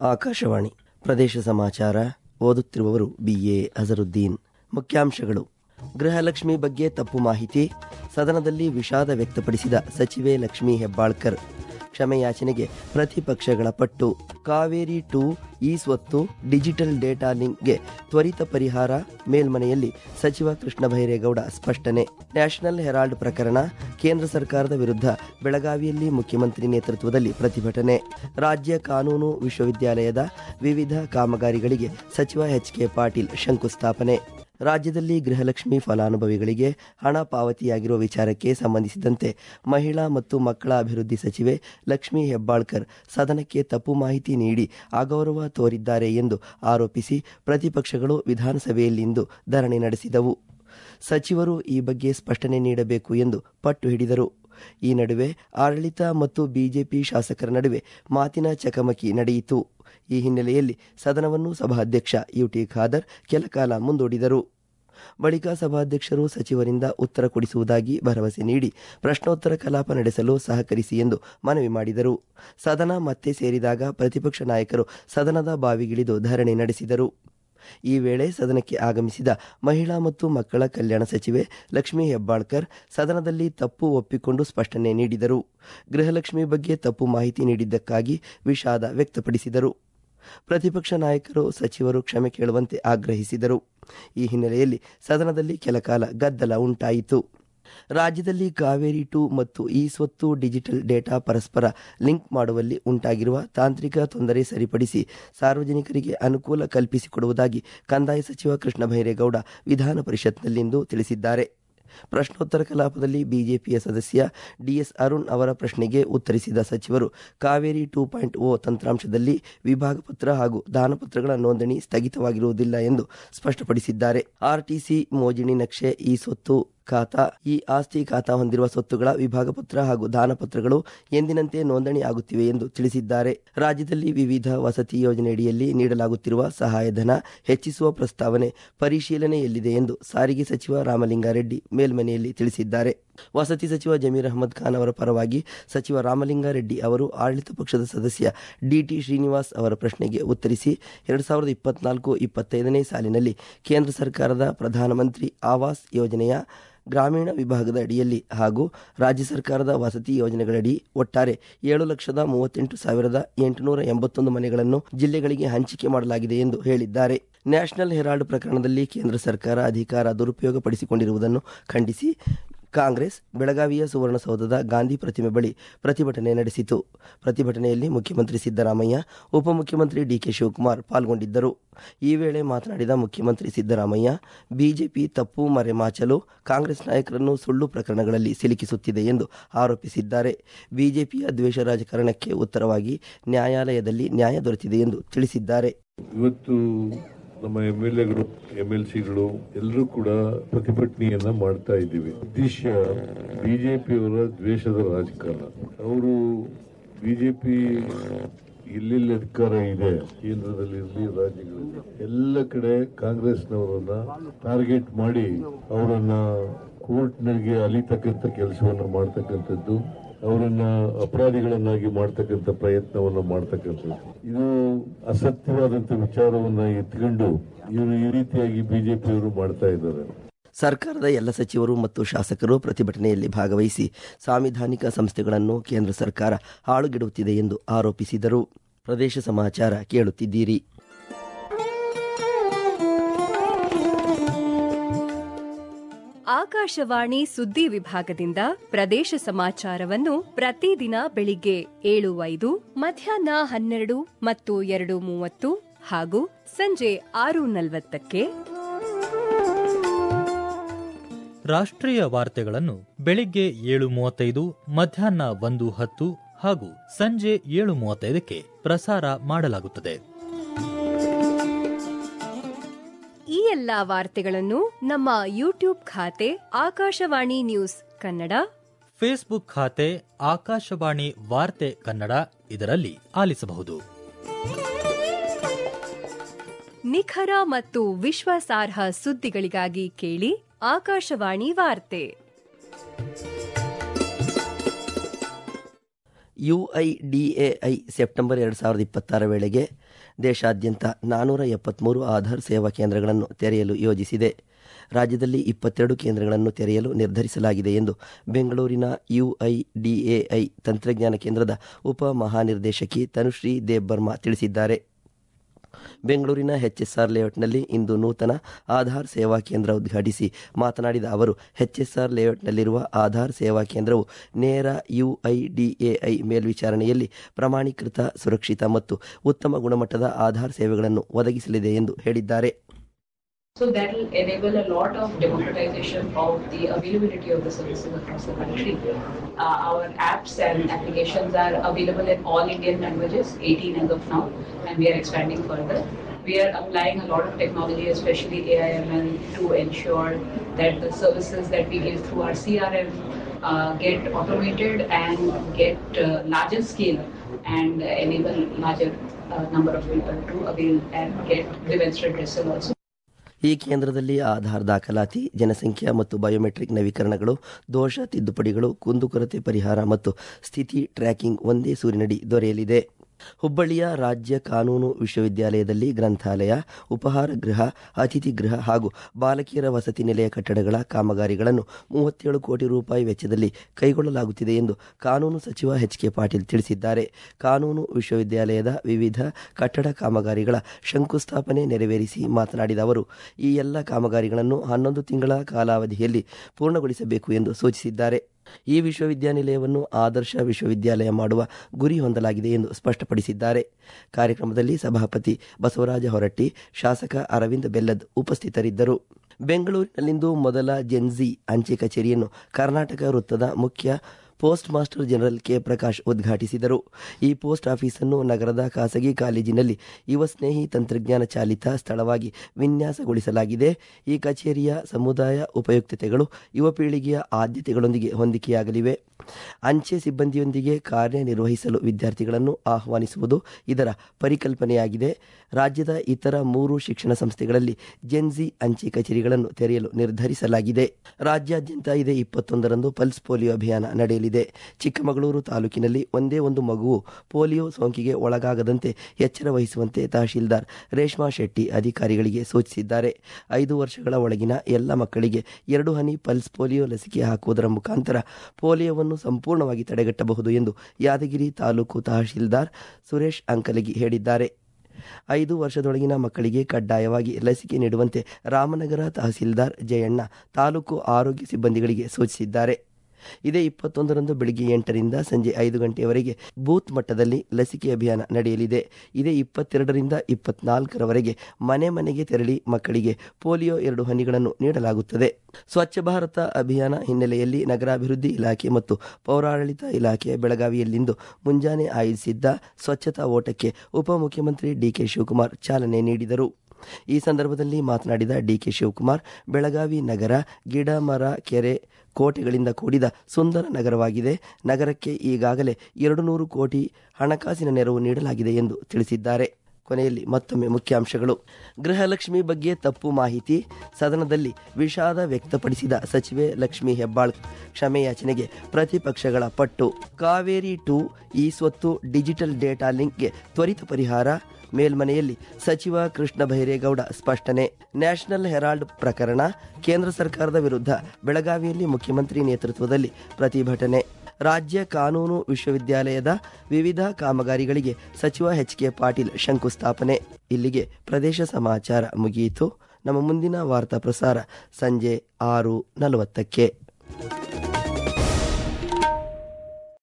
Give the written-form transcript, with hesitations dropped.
ಆಕಾಶವಾಣಿ ಪ್ರದೇಶ ಸಮಾಚಾರ. ಓದುತ್ತಿರುವವರು BA ಅಜರುದ್ದೀನ್. ಮುಖ್ಯಾಂಶಗಳು: ಗೃಹಲಕ್ಷ್ಮಿ ಬಗ್ಗೆ ತಪ್ಪು ಮಾಹಿತಿ, ಸದನದಲ್ಲಿ ವಿಷಾದ ವ್ಯಕ್ತಪಡಿಸಿದ ಸಚಿವೆ ಲಕ್ಷ್ಮೀ ಹೆಬ್ಬಾಳ್ಕರ್. ಕ್ಷಮೆಯಾಚನೆಗೆ ಪ್ರತಿಪಕ್ಷಗಳ ಪಟ್ಟು. ಕಾವೇರಿ 2 ಇ ಸ್ವತ್ತು ಡಿಜಿಟಲ್ ಡೇಟಾ ಲಿಂಕ್ಗೆ ತ್ವರಿತ ಪರಿಹಾರ, ಮೇಲ್ಮನೆಯಲ್ಲಿ ಸಚಿವ ಕೃಷ್ಣ ಬೈರೇಗೌಡ ಸ್ಪಷ್ಟನೆ. ನ್ಯಾಷನಲ್ ಹೆರಾಲ್ಡ್ ಪ್ರಕರಣ, ಕೇಂದ್ರ ಸರ್ಕಾರದ ವಿರುದ್ಧ ಬೆಳಗಾವಿಯಲ್ಲಿ ಮುಖ್ಯಮಂತ್ರಿ ನೇತೃತ್ವದಲ್ಲಿ ಪ್ರತಿಭಟನೆ. ರಾಜ್ಯ ಕಾನೂನು ವಿಶ್ವವಿದ್ಯಾಲಯದ ವಿವಿಧ ಕಾಮಗಾರಿಗಳಿಗೆ ಸಚಿವ HK ಪಾಟೀಲ್ ಶಂಕುಸ್ಥಾಪನೆ. ರಾಜ್ಯದಲ್ಲಿ ಗೃಹಲಕ್ಷ್ಮಿ ಫಲಾನುಭವಿಗಳಿಗೆ ಹಣ ಪಾವತಿಯಾಗಿರುವ ವಿಚಾರಕ್ಕೆ ಸಂಬಂಧಿಸಿದಂತೆ ಮಹಿಳಾ ಮತ್ತು ಮಕ್ಕಳ ಅಭಿವೃದ್ಧಿ ಸಚಿವೆ ಲಕ್ಷ್ಮೀ ಹೆಬ್ಬಾಳ್ಕರ್ ಸದನಕ್ಕೆ ತಪ್ಪು ಮಾಹಿತಿ ನೀಡಿ ಅಗೌರವ ತೋರಿದ್ದಾರೆ ಎಂದು ಆರೋಪಿಸಿ ಪ್ರತಿಪಕ್ಷಗಳು ವಿಧಾನಸಭೆಯಲ್ಲಿಂದು ಧರಣಿ ನಡೆಸಿದವು. ಸಚಿವರು ಈ ಬಗ್ಗೆ ಸ್ಪಷ್ಟನೆ ನೀಡಬೇಕು ಎಂದು ಪಟ್ಟು ಹಿಡಿದರು. ಈ ನಡುವೆ ಆಡಳಿತ ಮತ್ತು ಬಿಜೆಪಿ ಶಾಸಕರ ನಡುವೆ ಮಾತಿನ ಚಕಮಕಿ ನಡೆಯಿತು. ಈ ಹಿನ್ನೆಲೆಯಲ್ಲಿ ಸದನವನ್ನು ಸಭಾಧ್ಯಕ್ಷ UT ಖಾದರ್ ಕೆಲಕಾಲ ಮುಂದೂಡಿದರು. ಬಳಿಕ ಸಭಾಧ್ಯಕ್ಷರು ಸಚಿವರಿಂದ ಉತ್ತರ ಕೊಡಿಸುವುದಾಗಿ ಭರವಸೆ ನೀಡಿ ಪ್ರಶ್ನೋತ್ತರ ಕಲಾಪ ನಡೆಸಲು ಸಹಕರಿಸಿ ಎಂದು ಮನವಿ ಮಾಡಿದರು. ಸದನ ಮತ್ತೆ ಸೇರಿದಾಗ ಪ್ರತಿಪಕ್ಷ ನಾಯಕರು ಸದನದ ಬಾವಿಗಿಳಿದು ಧರಣಿ ನಡೆಸಿದರು. ಈ ವೇಳೆ ಸದನಕ್ಕೆ ಆಗಮಿಸಿದ ಮಹಿಳಾ ಮತ್ತು ಮಕ್ಕಳ ಕಲ್ಯಾಣ ಸಚಿವೆ ಲಕ್ಷ್ಮೀ ಹೆಬ್ಬಾಳ್ಕರ್ ಸದನದಲ್ಲಿ ತಪ್ಪು ಒಪ್ಪಿಕೊಂಡು ಸ್ಪಷ್ಟನೆ ನೀಡಿದರು. ಗೃಹಲಕ್ಷ್ಮಿ ಬಗ್ಗೆ ತಪ್ಪು ಮಾಹಿತಿ ನೀಡಿದ್ದಕ್ಕಾಗಿ ವಿಷಾದ ವ್ಯಕ್ತಪಡಿಸಿದರು. ಪ್ರತಿಪಕ್ಷ ನಾಯಕರು ಸಚಿವರು ಕ್ಷಮೆ ಕೇಳುವಂತೆ ಆಗ್ರಹಿಸಿದರು. ಈ ಹಿನ್ನೆಲೆಯಲ್ಲಿ ಸದನದಲ್ಲಿ ಕೆಲಕಾಲ ಗದ್ದಲ ಉಂಟಾಯಿತು. ರಾಜ್ಯದಲ್ಲಿ ಕಾವೇರಿ 2 ಮತ್ತು ಇ ಸ್ವತ್ತು ಡಿಜಿಟಲ್ ಡೇಟಾ ಪರಸ್ಪರ ಲಿಂಕ್ ಮಾಡುವಲ್ಲಿ ಉಂಟಾಗಿರುವ ತಾಂತ್ರಿಕ ತೊಂದರೆ ಸರಿಪಡಿಸಿ ಸಾರ್ವಜನಿಕರಿಗೆ ಅನುಕೂಲ ಕಲ್ಪಿಸಿಕೊಡುವುದಾಗಿ ಕಂದಾಯ ಸಚಿವ ಕೃಷ್ಣ ಬೈರೇಗೌಡ ವಿಧಾನ ಪರಿಷತ್ನಲ್ಲಿಂದು ತಿಳಿಸಿದ್ದಾರೆ. ಪ್ರಶ್ನೋತ್ತರ ಕಲಾಪದಲ್ಲಿ ಬಿಜೆಪಿಯ ಸದಸ್ಯ DS ಅರುಣ್ ಅವರ ಪ್ರಶ್ನೆಗೆ ಉತ್ತರಿಸಿದ ಸಚಿವರು ಕಾವೇರಿ 2.0 ತಂತ್ರಾಂಶದಲ್ಲಿ ವಿಭಾಗ ಪತ್ರ ಹಾಗೂ ದಾನಪತ್ರಗಳ ನೋಂದಣಿ ಸ್ಥಗಿತವಾಗಿರುವುದಿಲ್ಲ ಎಂದು ಸ್ಪಷ್ಟಪಡಿಸಿದ್ದಾರೆ. RTC ಮೋಜಿನಿ ನಕ್ಷೆ ಇ ಸ್ವತ್ತು ಖಾತಾ, ಈ ಆಸ್ತಿ ಖಾತಾ ಹೊಂದಿರುವ ಸ್ವತ್ತುಗಳ ವಿಭಾಗ ಪತ್ರ ಹಾಗೂ ದಾನಪತ್ರಗಳು ಎಂದಿನಂತೆ ನೋಂದಣಿ ಆಗುತ್ತಿವೆ ಎಂದು ತಿಳಿಸಿದ್ದಾರೆ. ರಾಜ್ಯದಲ್ಲಿ ವಿವಿಧ ವಸತಿ ಯೋಜನೆಯಡಿಯಲ್ಲಿ ನೀಡಲಾಗುತ್ತಿರುವ ಸಹಾಯಧನ ಹೆಚ್ಚಿಸುವ ಪ್ರಸ್ತಾವನೆ ಪರಿಶೀಲನೆಯಲ್ಲಿದೆ ಎಂದು ಸಾರಿಗೆ ಸಚಿವ ರಾಮಲಿಂಗಾರೆಡ್ಡಿ ಮೇಲ್ಮನೆಯಲ್ಲಿ ತಿಳಿಸಿದ್ದಾರೆ. ವಸತಿ ಸಚಿವ ಜಮೀರ್ ಅಹಮದ್ ಖಾನ್ ಅವರ ಪರವಾಗಿ ಸಚಿವ ರಾಮಲಿಂಗಾರೆಡ್ಡಿ ಅವರು ಆಡಳಿತ ಪಕ್ಷದ ಸದಸ್ಯ DT ಶ್ರೀನಿವಾಸ್ ಅವರ ಪ್ರಶ್ನೆಗೆ ಉತ್ತರಿಸಿ 2024-25ನೇ ಸಾಲಿನಲ್ಲಿ ಕೇಂದ್ರ ಸರ್ಕಾರದ ಪ್ರಧಾನಮಂತ್ರಿ ಆವಾಸ್ ಯೋಜನೆಯ ಗ್ರಾಮೀಣ ವಿಭಾಗದ ಅಡಿಯಲ್ಲಿ ಹಾಗೂ ರಾಜ್ಯ ಸರ್ಕಾರದ ವಸತಿ ಯೋಜನೆಗಳಡಿ ಒಟ್ಟಾರೆ 7,38,881 ಮನೆಗಳನ್ನು ಜಿಲ್ಲೆಗಳಿಗೆ ಹಂಚಿಕೆ ಮಾಡಲಾಗಿದೆ ಎಂದು ಹೇಳಿದ್ದಾರೆ. ನ್ಯಾಷನಲ್ ಹೆರಾಲ್ಡ್ ಪ್ರಕರಣದಲ್ಲಿ ಕೇಂದ್ರ ಸರ್ಕಾರ ಅಧಿಕಾರ ದುರುಪಯೋಗಪಡಿಸಿಕೊಂಡಿರುವುದನ್ನು ಖಂಡಿಸಿ ಕಾಂಗ್ರೆಸ್ ಬೆಳಗಾವಿಯ ಸುವರ್ಣಸೌಧದ ಗಾಂಧಿ ಪ್ರತಿಮೆ ಬಳಿ ಪ್ರತಿಭಟನೆ ನಡೆಸಿತು. ಪ್ರತಿಭಟನೆಯಲ್ಲಿ ಮುಖ್ಯಮಂತ್ರಿ ಸಿದ್ದರಾಮಯ್ಯ, ಉಪಮುಖ್ಯಮಂತ್ರಿ DK ಶಿವಕುಮಾರ್ ಪಾಲ್ಗೊಂಡಿದ್ದರು. ಈ ವೇಳೆ ಮಾತನಾಡಿದ ಮುಖ್ಯಮಂತ್ರಿ ಸಿದ್ದರಾಮಯ್ಯ, ಬಿಜೆಪಿ ತಪ್ಪು ಮರೆಮಾಚಲು ಕಾಂಗ್ರೆಸ್ ನಾಯಕರನ್ನು ಸುಳ್ಳು ಪ್ರಕರಣಗಳಲ್ಲಿ ಸಿಲುಕಿಸುತ್ತಿದೆ ಎಂದು ಆರೋಪಿಸಿದ್ದಾರೆ. ಬಿಜೆಪಿಯ ದ್ವೇಷ ರಾಜಕಾರಣಕ್ಕೆ ಉತ್ತರವಾಗಿ ನ್ಯಾಯಾಲಯದಲ್ಲಿ ನ್ಯಾಯ ದೊರೆತಿದೆ ಎಂದು ತಿಳಿಸಿದ್ದಾರೆ. ಇವತ್ತು ನಮ್ಮ MLAಗಳು MLCಗಳು ಎಲ್ಲರೂ ಕೂಡ ಪ್ರತಿಭಟನೆಯನ್ನ ಮಾಡ್ತಾ ಇದ್ದೀವಿ. ಉದ್ದೇಶ ಬಿಜೆಪಿಯವರ ದ್ವೇಷದ ರಾಜಕಾರಣ. ಅವರು ಬಿಜೆಪಿ ಎಲ್ಲೆಲ್ಲಿ ಅಧಿಕಾರ ಇದೆ, ಕೇಂದ್ರದಲ್ಲಿ ಇರಲಿ, ರಾಜ್ಯಗಳಲ್ಲಿ ಎಲ್ಲ ಕಡೆ ಕಾಂಗ್ರೆಸ್ನವರನ್ನ ಟಾರ್ಗೆಟ್ ಮಾಡಿ ಅವರನ್ನ ಕೋರ್ಟ್ನಲ್ಲಿ ಅಲಿತಕ್ಕಂಥ ಕೆಲಸವನ್ನ ಮಾಡ್ತಕ್ಕಂಥದ್ದು, ಅವರನ್ನ ಅಪರಾಧಿಗಳನ್ನಾಗಿ ಮಾಡ್ತಕ್ಕಂಥ ಪ್ರಯತ್ನವನ್ನ ಮಾಡ್ತಕ್ಕಂಥದ್ದು, ಇದು ಅಸತ್ಯವಾದಂಥ ವಿಚಾರವನ್ನ ಎತ್ಕೊಂಡು ಇವರು ಈ ರೀತಿಯಾಗಿ ಬಿಜೆಪಿಯವರು ಮಾಡ್ತಾ ಇದ್ದಾರೆ. ಸರ್ಕಾರದ ಎಲ್ಲ ಸಚಿವರು ಮತ್ತು ಶಾಸಕರು ಪ್ರತಿಭಟನೆಯಲ್ಲಿ ಭಾಗವಹಿಸಿ ಸಾಂವಿಧಾನಿಕ ಸಂಸ್ಥೆಗಳನ್ನು ಕೇಂದ್ರ ಸರ್ಕಾರ ಹಾಳುಗೆಡುತ್ತಿದೆ ಎಂದು ಆರೋಪಿಸಿದರು. ಪ್ರದೇಶ ಸಮಾಚಾರ ಕೇಳುತ್ತಿದ್ದೀರಿ. ಆಕಾಶವಾಣಿ ಸುದ್ದಿ ವಿಭಾಗದಿಂದ ಪ್ರದೇಶ ಸಮಾಚಾರವನ್ನು ಪ್ರತಿದಿನ ಬೆಳಿಗ್ಗೆ 7:05, ಮಧ್ಯಾಹ್ನ 12 ಮತ್ತು 2:30 ಹಾಗೂ ಸಂಜೆ 6:40ಕ್ಕೆ. ರಾಷ್ಟ್ರೀಯ ವಾರ್ತೆಗಳನ್ನು ಬೆಳಿಗ್ಗೆ 7:35, ಮಧ್ಯಾಹ್ನ 1:10 ಹಾಗೂ ಸಂಜೆ 7:35ಕ್ಕೆ ಪ್ರಸಾರ ಮಾಡಲಾಗುತ್ತದೆ. ಈ ಎಲ್ಲಾ ವಾರ್ತೆಗಳನ್ನು ನಮ್ಮ ಯೂಟ್ಯೂಬ್ ಖಾತೆ ಆಕಾಶವಾಣಿ ನ್ಯೂಸ್ ಕನ್ನಡ, ಫೇಸ್ಬುಕ್ ಖಾತೆ ಆಕಾಶವಾಣಿ ವಾರ್ತೆ ಕನ್ನಡ ಇದರಲ್ಲಿ ಆಲಿಸಬಹುದು. ನಿಖರ ಮತ್ತು ವಿಶ್ವಾಸಾರ್ಹ ಸುದ್ದಿಗಳಿಗಾಗಿ ಕೇಳಿ ಆಕಾಶವಾಣಿ ವಾರ್ತೆ. UIDAI ಸೆಪ್ಟೆಂಬರ್ 2026 ವೇಳೆಗೆ ದೇಶಾದ್ಯಂತ 473 ಆಧಾರ್ ಸೇವಾ ಕೇಂದ್ರಗಳನ್ನು ತೆರೆಯಲು ಯೋಜಿಸಿದೆ. ರಾಜ್ಯದಲ್ಲಿ 22 ಕೇಂದ್ರಗಳನ್ನು ತೆರೆಯಲು ನಿರ್ಧರಿಸಲಾಗಿದೆ ಎಂದು ಬೆಂಗಳೂರಿನ UIDAI ತಂತ್ರಜ್ಞಾನ ಕೇಂದ್ರದ ಉಪ ಮಹಾನಿರ್ದೇಶಕಿ ತನುಶ್ರೀ ದೇಬ್ಬರ್ಮಾ ತಿಳಿಸಿದ್ದಾರೆ. ಬೆಂಗಳೂರಿನ HSR ಲೇಔಟ್ನಲ್ಲಿ ಇಂದು ನೂತನ ಆಧಾರ್ ಸೇವಾ ಕೇಂದ್ರ ಉದ್ಘಾಟಿಸಿ ಮಾತನಾಡಿದ ಅವರು, HSR ಲೇಔಟ್ನಲ್ಲಿರುವ ಆಧಾರ್ ಸೇವಾ ಕೇಂದ್ರವು ನೇರ UIDAI ಮೇಲ್ವಿಚಾರಣೆಯಲ್ಲಿ ಪ್ರಮಾಣೀಕೃತ, ಸುರಕ್ಷಿತ ಮತ್ತು ಉತ್ತಮ ಗುಣಮಟ್ಟದ ಆಧಾರ್ ಸೇವೆಗಳನ್ನು ಒದಗಿಸಲಿದೆ ಎಂದು ಹೇಳಿದ್ದಾರೆ. So that will enable a lot of democratization of the availability of the services across the country. Our apps and applications are available in all Indian languages, 18 as of now, and we are expanding further. We are applying a lot of technology, especially AI/ML, to ensure that the services that we give through our CRM get automated and get larger scale and enable larger number of people to avail and get grievance redressal also. ಈ ಕೇಂದ್ರದಲ್ಲಿ ಆಧಾರ್ ದಾಖಲಾತಿ, ಜನಸಂಖ್ಯಾ ಮತ್ತು biometric ನವೀಕರಣಗಳು, ದೋಷ ತಿದ್ದುಪಡಿಗಳು, ಕುಂದುಕೊರತೆ ಪರಿಹಾರ ಮತ್ತು ಸ್ಥಿತಿ ಟ್ರ್ಯಾಕಿಂಗ್ ಒಂದೇ ಸೂರಿನಡಿ ದೊರೆಯಲಿದೆ. ಹುಬ್ಬಳ್ಳಿಯ ರಾಜ್ಯ ಕಾನೂನು ವಿಶ್ವವಿದ್ಯಾಲಯದಲ್ಲಿ ಗ್ರಂಥಾಲಯ, ಉಪಹಾರ ಗೃಹ, ಅತಿಥಿ ಗೃಹ ಹಾಗೂ ಬಾಲಕಿಯರ ವಸತಿ ನಿಲಯ ಕಟ್ಟಡಗಳ ಕಾಮಗಾರಿಗಳನ್ನು 37 ಕೋಟಿ ರೂಪಾಯಿ ವೆಚ್ಚದಲ್ಲಿ ಕೈಗೊಳ್ಳಲಾಗುತ್ತಿದೆ ಎಂದು ಕಾನೂನು ಸಚಿವ HK ಪಾಟೀಲ್ ತಿಳಿಸಿದ್ದಾರೆ. ಕಾನೂನು ವಿಶ್ವವಿದ್ಯಾಲಯದ ವಿವಿಧ ಕಟ್ಟಡ ಕಾಮಗಾರಿಗಳ ಶಂಕುಸ್ಥಾಪನೆ ನೆರವೇರಿಸಿ ಮಾತನಾಡಿದ ಅವರು, ಈ ಎಲ್ಲ ಕಾಮಗಾರಿಗಳನ್ನು 11 ತಿಂಗಳ ಕಾಲಾವಧಿಯಲ್ಲಿ ಪೂರ್ಣಗೊಳಿಸಬೇಕು ಎಂದು ಸೂಚಿಸಿದ್ದಾರೆ. ಈ ವಿಶ್ವವಿದ್ಯಾನಿಲಯವನ್ನು ಆದರ್ಶ ವಿಶ್ವವಿದ್ಯಾಲಯ ಮಾಡುವ ಗುರಿ ಹೊಂದಲಾಗಿದೆ ಎಂದು ಸ್ಪಷ್ಟಪಡಿಸಿದ್ದಾರೆ. ಕಾರ್ಯಕ್ರಮದಲ್ಲಿ ಸಭಾಪತಿ ಬಸವರಾಜ ಹೊರಟ್ಟಿ, ಶಾಸಕ ಅರವಿಂದ ಬೆಲ್ಲದ್ ಉಪಸ್ಥಿತರಿದ್ದರು. ಬೆಂಗಳೂರಿನಲ್ಲಿಂದು ಮೊದಲ ಜೆನ್ಜಿ ಅಂಚೆ ಕಚೇರಿಯನ್ನು ಕರ್ನಾಟಕ ವೃತ್ತದ ಮುಖ್ಯ post master general K Prakash ಉದ್ಘಾಟಿಸಿದರು. ಈ ಪೋಸ್ಟ್ ಆಫೀಸನ್ನು ನಗರದ ಖಾಸಗಿ ಕಾಲೇಜಿನಲ್ಲಿ ಯುವ ಸ್ನೇಹಿ ತಂತ್ರಜ್ಞಾನ ಚಾಲಿತ ಸ್ಥಳವಾಗಿ ವಿನ್ಯಾಸಗೊಳಿಸಲಾಗಿದೆ. ಈ ಕಚೇರಿಯ ಸಮುದಾಯ ಉಪಯುಕ್ತತೆಗಳು ಯುವ ಪೀಳಿಗೆಯ ಆದ್ಯತೆಗಳೊಂದಿಗೆ ಹೊಂದಿಕೆಯಾಗಲಿವೆ. ಅಂಚೆ ಸಿಬ್ಬಂದಿಯೊಂದಿಗೆ ಕಾರ್ಯನಿರ್ವಹಿಸಲು ವಿದ್ಯಾರ್ಥಿಗಳನ್ನು ಆಹ್ವಾನಿಸುವುದು ಇದರ ಪರಿಕಲ್ಪನೆಯಾಗಿದೆ. ರಾಜ್ಯದ ಇತರ 3 ಶಿಕ್ಷಣ ಸಂಸ್ಥೆಗಳಲ್ಲಿ ಜೆನ್ಜಿ ಅಂಚೆ ಕಚೇರಿಗಳನ್ನು ತೆರೆಯಲು ನಿರ್ಧರಿಸಲಾಗಿದೆ. ರಾಜ್ಯಾದ್ಯಂತ ಇದೇ 21ರಂದು ಪಲ್ಸ್ ಪೋಲಿಯೋ ಅಭಿಯಾನ ನಡೆಯಲಿದೆ. ಚಿಕ್ಕಮಗಳೂರು ತಾಲೂಕಿನಲ್ಲಿ ಒಂದೇ ಒಂದು ಮಗುವು ಪೋಲಿಯೋ ಸೋಂಕಿಗೆ ಒಳಗಾಗದಂತೆ ಎಚ್ಚರ ವಹಿಸುವಂತೆ ತಹಶೀಲ್ದಾರ್ ರೇಷ್ಮಾ ಶೆಟ್ಟಿ ಅಧಿಕಾರಿಗಳಿಗೆ ಸೂಚಿಸಿದ್ದಾರೆ. 5 ವರ್ಷಗಳ ಒಳಗಿನ ಎಲ್ಲ ಮಕ್ಕಳಿಗೆ 2 ಹನಿ ಪಲ್ಸ್ ಪೋಲಿಯೋ ಲಸಿಕೆ ಹಾಕುವುದರ ಮುಖಾಂತರ ಪೋಲಿಯೋವನ್ನು ಸಂಪೂರ್ಣವಾಗಿ ತಡೆಗಟ್ಟಬಹುದು ಎಂದು ಯಾದಗಿರಿ ತಾಲೂಕು ತಹಶೀಲ್ದಾರ್ ಸುರೇಶ್ ಅಂಕಲಗಿ ಹೇಳಿದ್ದಾರೆ. 5 ವರ್ಷದೊಳಗಿನ ಮಕ್ಕಳಿಗೆ ಕಡ್ಡಾಯವಾಗಿ ಲಸಿಕೆ ನೀಡುವಂತೆ ರಾಮನಗರ ತಹಸೀಲ್ದಾರ್ ಜಯಣ್ಣ ತಾಲೂಕು ಆರೋಗ್ಯ ಸಿಬ್ಬಂದಿಗಳಿಗೆ ಸೂಚಿಸಿದ್ದಾರೆ. ಇದೇ 21ರಂದು ಬೆಳಗ್ಗೆ 8ರಿಂದ ಸಂಜೆ 5 ಗಂಟೆಯವರೆಗೆ ಬೂತ್ ಮಟ್ಟದಲ್ಲಿ ಲಸಿಕೆ ಅಭಿಯಾನ ನಡೆಯಲಿದೆ. ಇದೇ 22ರಿಂದ 24ರವರೆಗೆ ಮನೆ ಮನೆಗೆ ತೆರಳಿ ಮಕ್ಕಳಿಗೆ ಪೋಲಿಯೋ 2 ಹನಿಗಳನ್ನು ನೀಡಲಾಗುತ್ತದೆ. ಸ್ವಚ್ಛ ಭಾರತ ಅಭಿಯಾನ ಹಿನ್ನೆಲೆಯಲ್ಲಿ ನಗರಾಭಿವೃದ್ಧಿ ಇಲಾಖೆ ಮತ್ತು ಪೌರಾಡಳಿತ ಇಲಾಖೆ ಬೆಳಗಾವಿಯಲ್ಲಿಂದು ಮುಂಜಾನೆ ಆಯೋಜಿಸಿದ್ದ ಸ್ವಚ್ಛತಾ ಓಟಕ್ಕೆ ಉಪಮುಖ್ಯಮಂತ್ರಿ DK ಶಿವಕುಮಾರ್ ಚಾಲನೆ ನೀಡಿದರು. ಈ ಸಂದರ್ಭದಲ್ಲಿ ಮಾತನಾಡಿದ DK ಶಿವಕುಮಾರ್, ಬೆಳಗಾವಿ ನಗರ ಗಿಡ, ಮರ, ಕೆರೆ, ಕೋಟೆಗಳಿಂದ ಕೂಡಿದ ಸುಂದರ ನಗರವಾಗಿದೆ. ನಗರಕ್ಕೆ ಈಗಾಗಲೇ 200 ಕೋಟಿ ಹಣಕಾಸಿನ ನೆರವು ನೀಡಲಾಗಿದೆ ಎಂದು ತಿಳಿಸಿದ್ದಾರೆ. ಕೊನೆಯಲ್ಲಿ ಮತ್ತೊಮ್ಮೆ ಮುಖ್ಯಾಂಶಗಳು. ಗೃಹಲಕ್ಷ್ಮಿ ಬಗ್ಗೆ ತಪ್ಪು ಮಾಹಿತಿ, ಸದನದಲ್ಲಿ ವಿಷಾದ ವ್ಯಕ್ತಪಡಿಸಿದ ಸಚಿವೆ ಲಕ್ಷ್ಮೀ ಹೆಬ್ಬಾಳ್, ಕ್ಷಮೆಯಾಚನೆಗೆ ಪ್ರತಿಪಕ್ಷಗಳ ಪಟ್ಟು. ಕಾವೇರಿ 2 ಈ ಸ್ವತ್ತು ಡಿಜಿಟಲ್ ಡೇಟಾ ಲಿಂಕ್ಗೆ ತ್ವರಿತ ಪರಿಹಾರ, ಮೇಲ್ಮನೆಯಲ್ಲಿ ಸಚಿವ ಕೃಷ್ಣ ಬೈರೇಗೌಡ ಸ್ಪಷ್ಟನೆ. ನ್ಯಾಷನಲ್ ಹೆರಾಲ್ಡ್ ಪ್ರಕರಣ, ಕೇಂದ್ರ ಸರ್ಕಾರದ ವಿರುದ್ಧ ಬೆಳಗಾವಿಯಲ್ಲಿ ಮುಖ್ಯಮಂತ್ರಿ ನೇತೃತ್ವದಲ್ಲಿ ಪ್ರತಿಭಟನೆ. ರಾಜ್ಯ ಕಾನೂನು ವಿಶ್ವವಿದ್ಯಾಲಯದ ವಿವಿಧ ಕಾಮಗಾರಿಗಳಿಗೆ ಸಚಿವ HK ಪಾಟೀಲ್ ಶಂಕುಸ್ಥಾಪನೆ. ಇಲ್ಲಿಗೆ ಪ್ರದೇಶ ಸಮಾಚಾರ ಮುಗಿಯಿತು. ನಮ್ಮ ಮುಂದಿನ ವಾರ್ತಾ ಪ್ರಸಾರ ಸಂಜೆ 6:40.